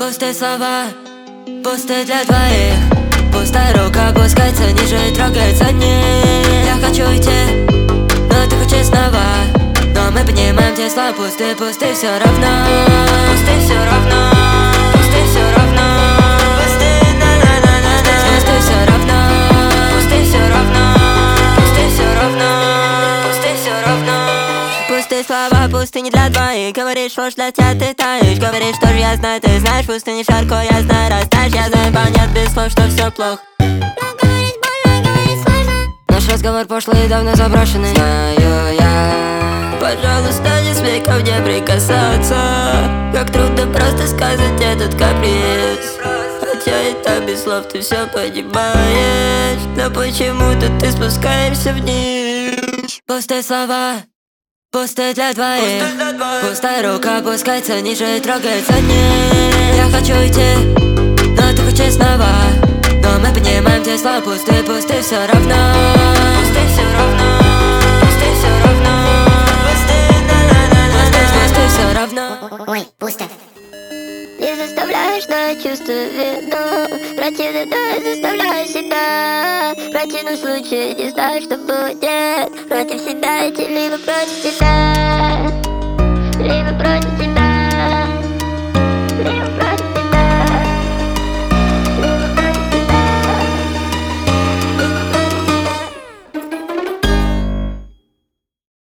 Пустые слова, пустые для двоих. Пустая рука опускается ниже и трогается вниз. Я хочу идти, но ты хочешь снова. Но мы понимаем, те слова пустые, пустые все равно. Пустые все равно, пустые все равно. Пустые, на-на-на-на-на. Пустые все равно, пустые все равно. Пустые все равно, пустые все равно. Пустые слова, пустыни для двоих. Говоришь, ложь для тебя, ты таешь. Говоришь, что же я знаю, ты знаешь. Пустыни жарко, я знаю, растаешь. Я знаю, понять без слов, что все плохо. Но говорить больно, говорить сложно. Наш разговор пошлый и давно заброшенный. Знаю я. Пожалуйста, не смей ко мне прикасаться. Как трудно просто сказать этот каприз. Хотя и так без слов ты все понимаешь. Но почему-то ты спускаешься вниз. Пустые слова, пустые для двоих. Пустая рука опускается ниже и трогается вниз. Я хочу идти, но ты хочешь снова. Но мы понимаем, те слова пустые, пустые все равно. Пустые все равно, пустые все равно. Пустые, на-на-на-на-на. Пустые все равно. Ой, пусто. Не заставляешь, но я чувствую вину. Противно, но я заставляю себя. В противном случае не знаю, что будет. Против себя идти, либо против тебя.